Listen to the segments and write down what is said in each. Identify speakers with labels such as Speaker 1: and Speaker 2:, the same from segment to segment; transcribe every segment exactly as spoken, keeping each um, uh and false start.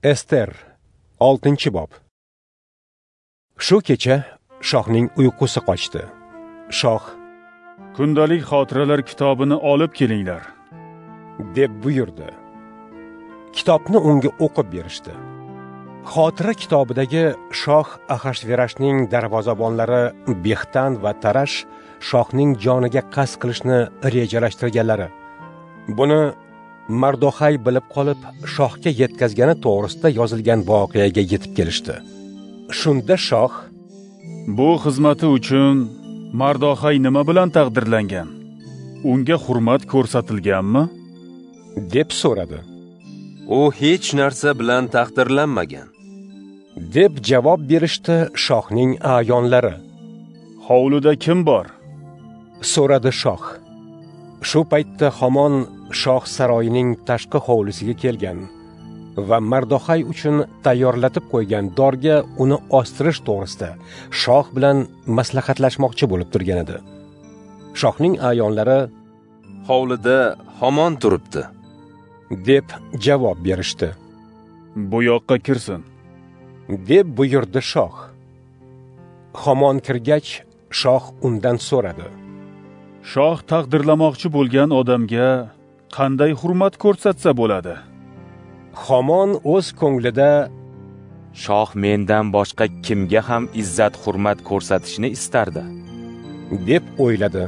Speaker 1: Ester, oltinchi bob. Shu kecha shohning uyqusi qochdi. Shoh:
Speaker 2: "Kundalik xotiralar kitobini olib kelinglar",
Speaker 1: deb buyurdi. Kitobni unga o'qib berishdi. Xotira kitobidagi shoh Ahashverashning darvozabonlari Behtan va Tarash shohning joniga qasd qilishni rejalashtirganlari. Buni Mardoxay bilib qolib, shohga yetkazgani to'g'risida yozilgan voqeaga yetib kelishdi. Shunda shoh:
Speaker 2: "Bu xizmati uchun Mardoxay nima bilan taqdirlangan? Unga hurmat ko'rsatilganmi?"
Speaker 1: deb so'radi.
Speaker 3: "U hech narsa bilan taqdirlanmagan",
Speaker 1: deb javob berishdi shohning a'yonlari.
Speaker 2: "Hovlida kim bor?"
Speaker 1: so'radi shoh. Shu paytda Hamon shoh saroyining tashqi hovlisiga kelgan va Mardoxay uchun tayyorlatib qo'ygan dorga uni ostirish to'g'risida shoh bilan maslahatlashmoqchi bo'lib turgan edi. Shohning a'yonlari:
Speaker 3: "Hovlida Hamon turibdi",
Speaker 1: deb javob berishdi.
Speaker 2: "Bu yoqqa kirsin",
Speaker 1: deb buyurdi shoh. Hamon kirgach, shoh undan so'radi:
Speaker 2: "Shoh taqdirlamoqchi bo'lgan odamga qanday hurmat ko'rsatsa bo'ladi?"
Speaker 1: Hamon o'z ko'nglida:
Speaker 4: "Shoh mendan boshqa kimga ham izzat hurmat ko'rsatishni istardi?"
Speaker 1: deb o'yladi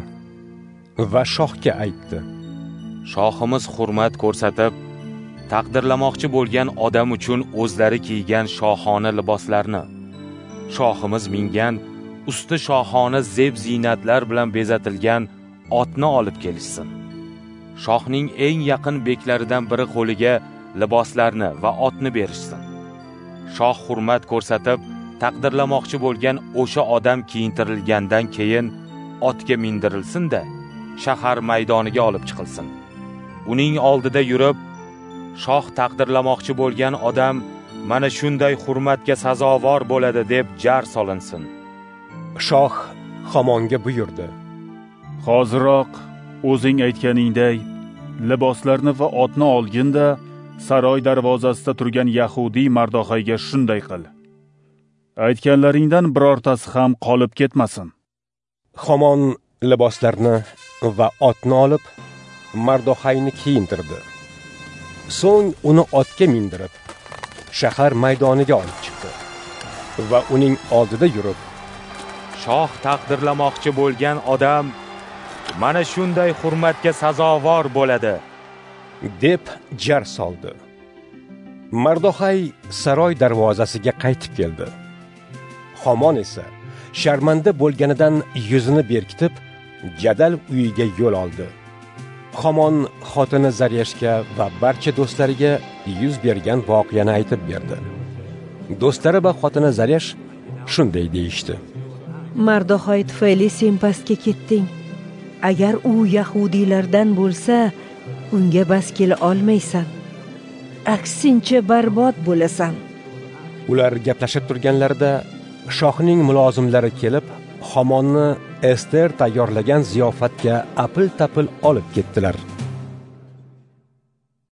Speaker 1: va shohga aytdi:
Speaker 4: "Shohimiz hurmat ko'rsatib, taqdirlamoqchi bo'lgan odam uchun o'zlari kiygan shohona liboslarni, shohimiz mingan usti shohona zeb-ziynatlar bilan bezatilgan otni olib kelishsin. Shohning eng yaqin beklaridan biri qo'liga liboslarni va otni berishsin. Shoh hurmat ko'rsatib, taqdirlamoqchi bo'lgan o'sha odam kiyintirilgandan keyin otga mindirilsin-da, shahar maydoniga olib chiqilsin. Uning oldida yurib, shoh taqdirlamoqchi bo'lgan odam mana shunday hurmatga sazovor bo'ladi deb jar solinsin."
Speaker 1: Shoh Hamonga buyurdi:
Speaker 2: "Hoziroq o'zing aytganingday liboslarni va otni olginda saroy darvozasida turgan Yahudiy Mardoxayga shunday qil. Aytganlaringdan birortasi ham qolib ketmasin."
Speaker 1: Hamon liboslarni va otni olib Mardoxayni kiyintirdi. So'ng uni otga mindirib, shahar maydoniga olib chiqdi va uning oldida yurib:
Speaker 4: "Shoh taqdirlamoqchi bo'lgan odam mana shunday hurmatga sazovor bo'ladi",
Speaker 1: deb jar soldi. Mardoxay saroy darvozasiga qaytib keldi. Hamon esa sharmanda bo'lganidan yuzini berkitib, jadal uyiga yo'l oldi. Hamon xotini Zaryashga va barcha do'stlariga yuz bergan voqeani aytib berdi. Do'stlari va xotini Zaryash shunday deyishdi:
Speaker 5: "Mardoxay tufayli sen pastga ketding. Agar u yahudiylardan bo'lsa, unga bas kela olmaysan. Aksincha barbod bo'lasan."
Speaker 1: Ular gaplashib turganlarida shohning mulozimlari kelib, Hamonni Ester tayyorlagan ziyofatga apil-tapil olib ketdilar.